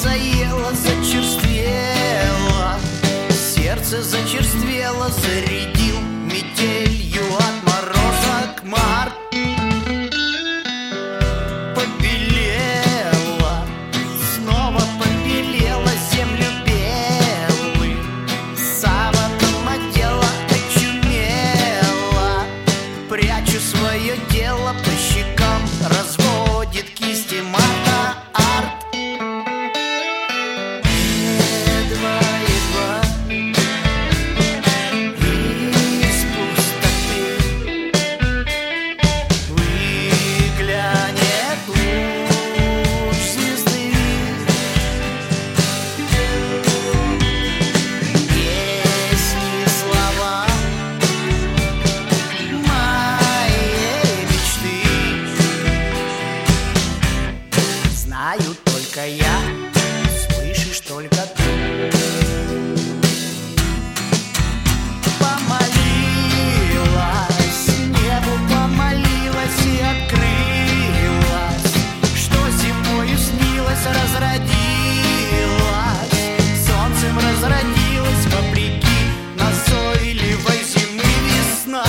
заело, зачерствело, сердце зачерствело, зарядил метелью от мороза к март. Побелела, снова побелела землю белый, саваном одела, очумела, прячу свое дело по щекам, разводит кисти марта арт. Едва-едва из пустоты выглянет луч звезды. Песни, слова моей мечты знаю только я, слышишь только ты. Помолилась, небу помолилась и открылась, что зимою снилось, разродилась, солнцем разродилась вопреки назойливой зимы весна.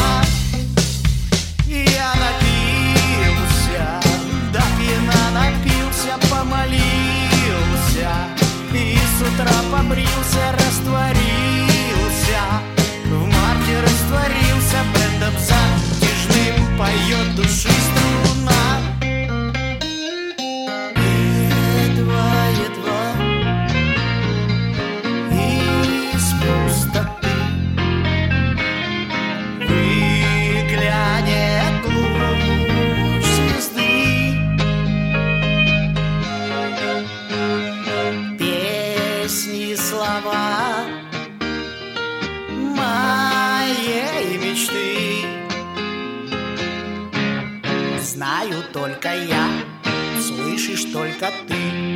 Я напился, до пьяна напился, помолился и с утра побрился, растворился, в марте растворился, брендом затяжным поет души струна. Едва-едва из пустоты выглянет луч звезды. Песни, слова моей мечты знаю только я, слышишь только ты.